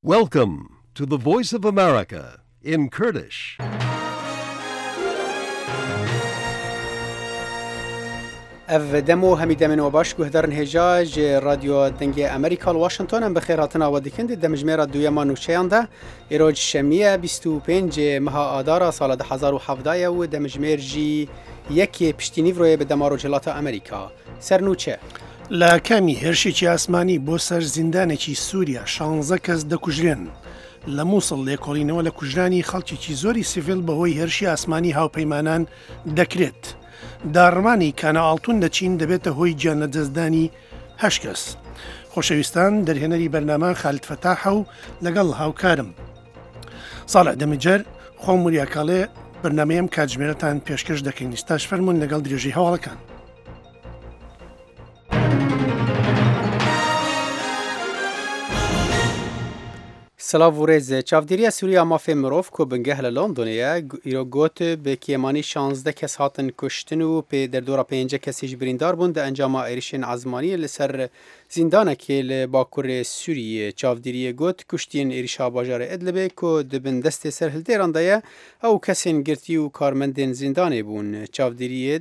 Welcome to the Voice of America in Kurdish. اف دمو همی دمن و باش گهدارن هجاج رادیو دنگی امریکا واشنطن هم بخیر هاتنا و دیکند دمجمیر دویما نوچهان ده ایروج شمیه 25 ماه آدار سال 2017 و دمجمیر جی یکی پشتینی روی به دمارو جلات امریکا سرنوچه لا کمی هرشی اسمانی بو سر زندانێکی سووریا 16 کەس دەکوژرێن لە مووسڵ لێکۆڵینەوە لە کوژرانی خەڵکێکی زۆری سیڤیل بەهۆی هێرشی ئاسمانی هاوپەیمانان دەکرێت. داڕمانی کانەئاڵتون لە چین دەبێتە هۆی گیانەدەستدانی 8 کەس. خۆشەویستان دەرهێنەری بەرنامە خالد فەتاحە و لەگەڵ هاوکارم ساڵح دەمەجەر خۆم وریاکاڵێ بەرنامەیەم کاتژمێرەتان پێشکەش دەکەین. ستاش فەرمونون لەگەڵ درێژەی هەواڵەکان. سلاو و ریز چاودیری سوریه مافی مروف کو بنگه لندنیه ایرو گوت به کیمانی 16 کس هاتن کشتن و پی در دورا 5 کسیش بریندار بوند انجام ایریشن عزمانی لسر زندانه که لباکور سوریه چاودیری گوت کشتین ایریشا باجار ادلبه کو دبن دست سر هلدیران دایه او کسین گرتی و کارمندین زندانه بون. چاودیری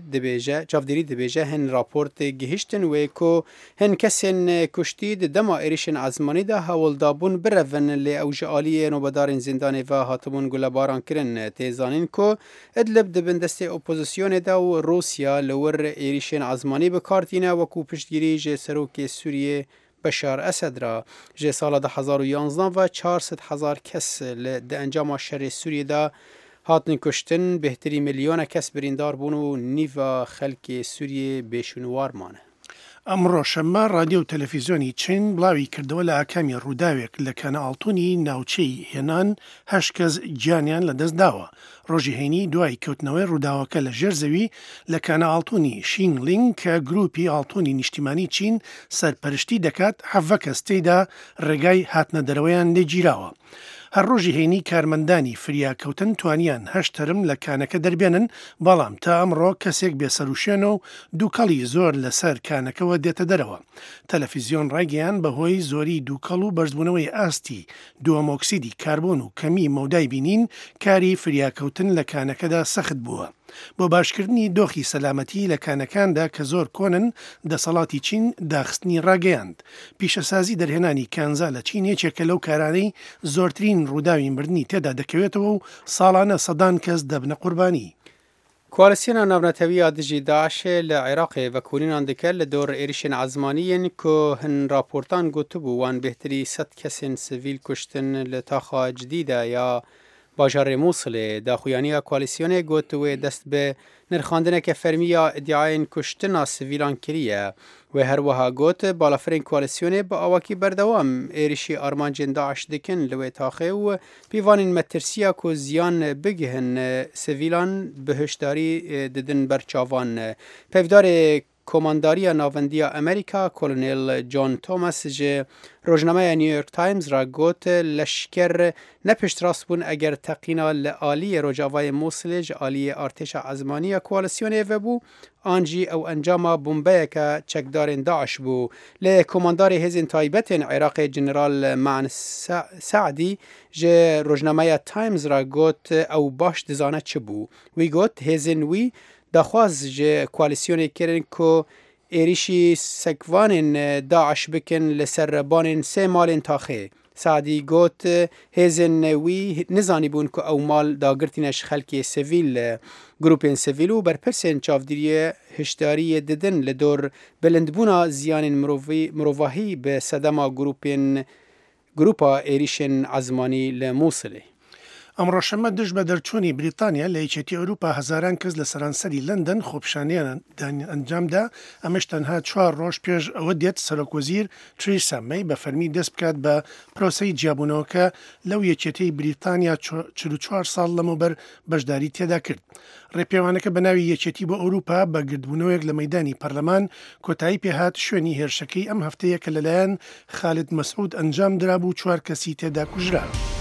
دبیجه هن راپورت گهشتن و کو هن کسین کشتید دما ایریشن عزمانی ده هولدابون برون لی اوج عالی نوبدارین زندان و هاتمون گلباران کرن تیزانین کو ادلب دبن دست اپوزیسیون دا و روسیا لور ایریشن عزمانی بکارتینه و کو پشتگیری جه سروک سوریه بشار اسد را جه سال 2011 و 400,000 کس ده انجام شر سوریه دا هاتن کشتن بهتری میلیون کس بریندار بون و نیو خلک سوریه بشونوار مانه. ئەمڕۆ شەممە رادیۆ و تەلەڤیزیۆنی چین بڵاوی کردەوە لە ئاکامی ڕووداوێک لە کانەئاڵتوونی ناوچەی هێنان 8 کەس گیانیان لەدەست داوە. ڕۆژی هەینی دوای کەوتنەوەی ڕووداوەکە لە ژێر زەوی لە کانەئاڵتوونی شینگلینگ کە گروپی ئاڵتوونی نیشتیمانی چین سەرپەرشتی دەکات 7 کەس تێیدا ڕێگای هاتنە دەرەوەیان لێگیراوە. هەر ڕۆژی هەینی کارمەندانی فریاکەوتن توانیان 8 تەرم لە کانەکە دەربێنن، بەڵام تا ئەمڕۆ کەسێک بێسەروشێنە و دووکەڵی زۆر لەسەر کانەکەەوە دێتە دەرەوە. تەلەڤیزیۆن ڕایگەیان بەهۆی زۆری دووکەڵ و بەرزبوونەوەی ئاستی دووەمۆکسیدی کاربۆن و کەمی مەودای بینین کاری فریاکەوتن لە کانەکەدا سەخت بووە. بۆ باشکردنی دۆخی سەلامەتی لە کانەکاندا کە زۆر کۆنن دەسەڵاتی چین داخستنی ڕاگەیاند. پیشەسازی دەرهێنانی کانزا لە چین یەکێکە لەو کارانەی زۆرترین ڕووداوی مردنی تێدا دەکەوێتەوە و ساڵانە سەدان کەس دەبنە قوربانی. کوالسیون ناونەتەوی دژی داعش لە عێراق و کۆنینان دەکرد لە دۆر ئێریشن عزمانیین کە هەن راپۆرتان گوتبوو وان بهتری 100 کەسین سڤیل کوشتن لە تاخا جدیدە یا باجار مووسڵێ. داخویانیە کوالسیۆنێ گوتوێ دەست بە نرخاندنێکە فەرمیە ئیدیایên کوشتنا سڤیلان کریە و هەروەها گوت بالافرین کوالسیۆنێ بە ئاواکی بەردەوام ئێریشی ئارمانجên داعش dikin li wê taxê û pîvanên metirsiya ku ziyan bigihîn sivîlan bi hişdarî didin ber çavan. Pevdarê کۆمانداریە ناوەندیە ئەمریکا کۆلۆنێل جۆن تۆماس ji ڕۆژنامەیە نیویۆرک تایمز را گوت لەشکر نەپشتڕاست بوون ئەگەر تەقینا لە ئالیە ڕۆژاوای مووسڵێ ji ئالیە ئارتێشە عەزمانیە کوالسیۆنێ vebû an jî ew encama bombeyeke çekdarên Daeş bû. Lê komandarê hêzên taybetên Iraqê Jeneral Ma'an Saedî ji rojnameya Times ra got ew baş dizane çi bû. Wî got hêzên wî daxwaz ji koalisyonê kirin ku êrişî sekvanên Daeş bikin li ser rebanên 3 malên taxê. Saedî got hêzên wî nizanîbûn ku ew mal dagirtîne ji xelkê sivîl grupên sivîl û berpirsên çavdîriyê hişdariyê didin li dor bilindbûna ziyanên mirovahî bi sedema grupa êrişên ezmanî li Mosulê. ئەمڕۆ شەممە دژ بە دەرچوونی بریتانیا لە یەکێتی ئەوروپا هەزاران کەس لە سەرانسەری لەندەن خۆپیشانیان ئەنجامدا. ئەمەش تەنها 4 ڕۆژ پێش ئەوە دێت سەرۆکوەزیر تریسا مەی بە فەرمی دەست بکات بە پرۆسەی جیابوونەوەکە لەو یەکێتی بریتانیا 44 ساڵ لەمەوبەر بەشداری تێدا کرد. ڕێپێوانەکە بە ناوی یەکێتی بۆ ئەوروپا بە گردبوونەوەیەک لە مەیدانی پەرلەمان کۆتایی پێهات شوێنی هێرشەکەی ئەم هەفتەیە کە لەلایەن خالد مەسعود ئەنجام درابوو 4 کەسی تێدا کوژرا.